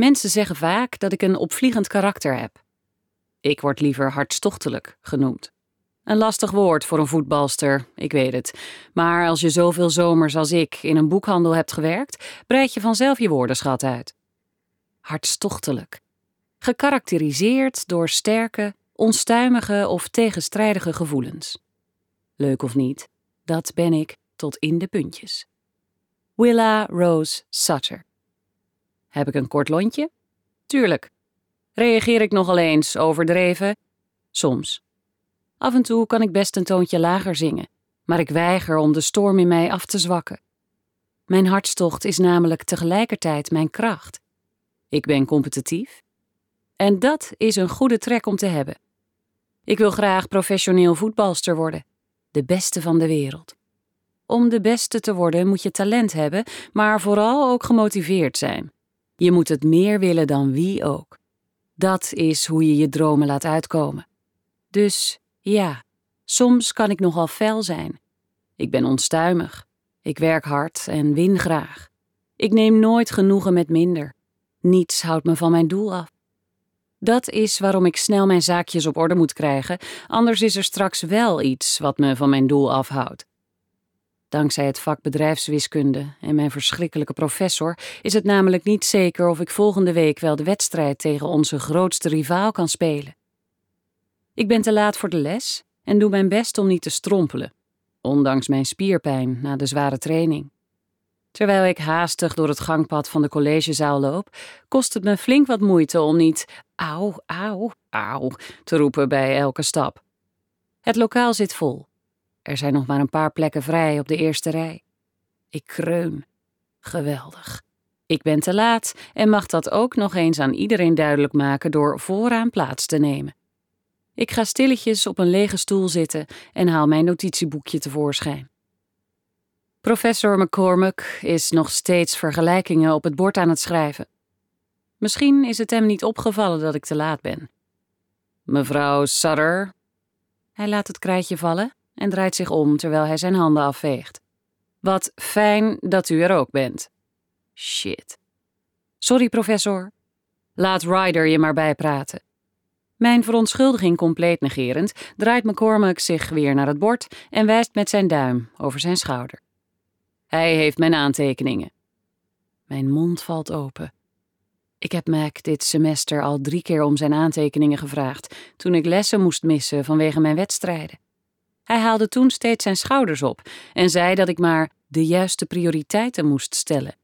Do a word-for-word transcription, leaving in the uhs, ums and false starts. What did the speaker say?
Mensen zeggen vaak dat ik een opvliegend karakter heb. Ik word liever hartstochtelijk genoemd. Een lastig woord voor een voetbalster, ik weet het. Maar als je zoveel zomers als ik in een boekhandel hebt gewerkt, breid je vanzelf je woordenschat uit. Hartstochtelijk. Gekarakteriseerd door sterke, onstuimige of tegenstrijdige gevoelens. Leuk of niet, dat ben ik tot in de puntjes. Willa Rose Sutter. Heb ik een kort lontje? Tuurlijk. Reageer ik nogal eens overdreven? Soms. Af en toe kan ik best een toontje lager zingen, maar ik weiger om de storm in mij af te zwakken. Mijn hartstocht is namelijk tegelijkertijd mijn kracht. Ik ben competitief. En dat is een goede trek om te hebben. Ik wil graag professioneel voetbalster worden. De beste van de wereld. Om de beste te worden moet je talent hebben, maar vooral ook gemotiveerd zijn. Je moet het meer willen dan wie ook. Dat is hoe je je dromen laat uitkomen. Dus ja, soms kan ik nogal fel zijn. Ik ben onstuimig. Ik werk hard en win graag. Ik neem nooit genoegen met minder. Niets houdt me van mijn doel af. Dat is waarom ik snel mijn zaakjes op orde moet krijgen, anders is er straks wel iets wat me van mijn doel afhoudt. Dankzij het vak bedrijfswiskunde en mijn verschrikkelijke professor is het namelijk niet zeker of ik volgende week wel de wedstrijd tegen onze grootste rivaal kan spelen. Ik ben te laat voor de les en doe mijn best om niet te strompelen, ondanks mijn spierpijn na de zware training. Terwijl ik haastig door het gangpad van de collegezaal loop, kost het me flink wat moeite om niet auw, auw, auw te roepen bij elke stap. Het lokaal zit vol. Er zijn nog maar een paar plekken vrij op de eerste rij. Ik kreun. Geweldig. Ik ben te laat en mag dat ook nog eens aan iedereen duidelijk maken door vooraan plaats te nemen. Ik ga stilletjes op een lege stoel zitten en haal mijn notitieboekje tevoorschijn. Professor McCormack is nog steeds vergelijkingen op het bord aan het schrijven. Misschien is het hem niet opgevallen dat ik te laat ben. Mevrouw Sutter. Hij laat het krijtje vallen en draait zich om terwijl hij zijn handen afveegt. Wat fijn dat u er ook bent. Shit. Sorry, professor. Laat Ryder je maar bijpraten. Mijn verontschuldiging compleet negerend draait McCormack zich weer naar het bord en wijst met zijn duim over zijn schouder. Hij heeft mijn aantekeningen. Mijn mond valt open. Ik heb Mac dit semester al drie keer om zijn aantekeningen gevraagd toen ik lessen moest missen vanwege mijn wedstrijden. Hij haalde toen steeds zijn schouders op en zei dat ik maar de juiste prioriteiten moest stellen.